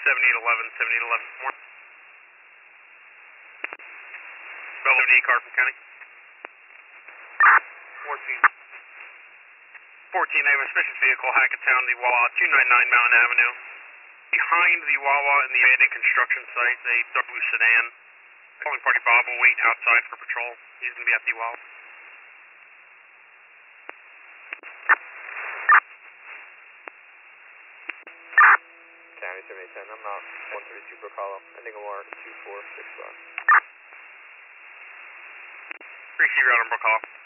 7811, 7811. More. Bell 78, car from County. 14. 14, I have a suspicious vehicle, Hackettstown, the Wawa, 299 Mountain Avenue. Behind the Wawa and the abandoned construction site, a dark blue sedan. Calling party Bob will wait outside for patrol. He's going to be at the Wawa. County 7810, I'm out 132 per column. Ending alarm 2465. Receive your out on Brook Hall.